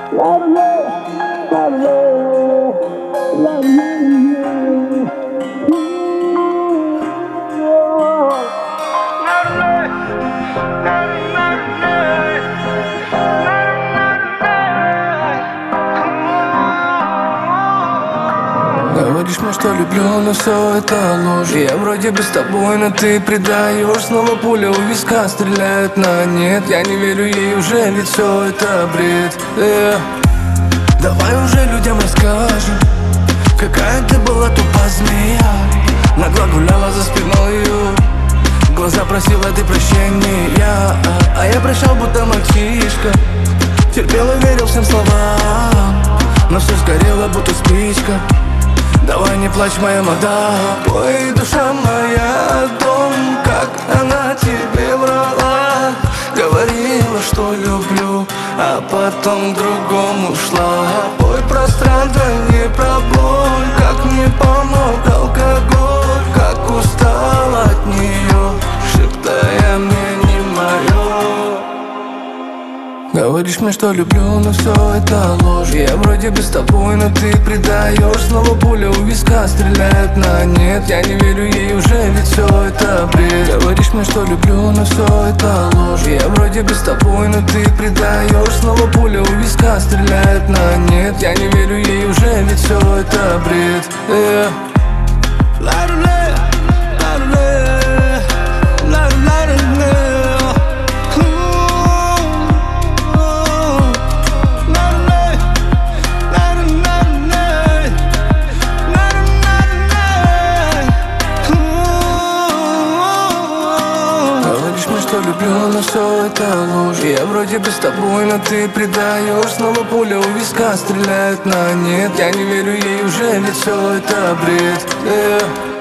Говоришь мне, что люблю, но все это ложь. Я вроде бы с тобой, но ты предаешь. Снова пуля у виска стреляет на нет. Я не верю ей уже, ведь все это бред. Давай уже людям расскажем, какая ты была тупая змея. Нагло гуляла за спиной ее, в глаза просила ты прощения. А я прощал, будто мальчишка, терпел и верил всем словам, но все сгорело, будто спичка. Давай не плачь, моя мадам. Ой, душа моя, о том, как она тебе врала. Говорила, что люблю, а потом к другому ушла. Ой, пространство не про боль, как мне помог алкоголь, как устал от нее, шептая мне не мое. Говоришь мне, что люблю, но все это ложь. Я вроде бы с тобой, но ты предаешь. Снова пуля у виска стреляет на нет. Я не верю ей уже, ведь все это бред. Говоришь мне, что люблю, но все это ложь. Я вроде бы с тобой, но ты предаешь. Снова пуля у виска стреляет на нет. Я не верю ей уже, ведь все это бред. Что люблю, но все это ложь. Я вроде бы с тобой, но ты предаешь. Снова пуля у виска стреляет на нет. Я не верю ей уже, ведь все это бред.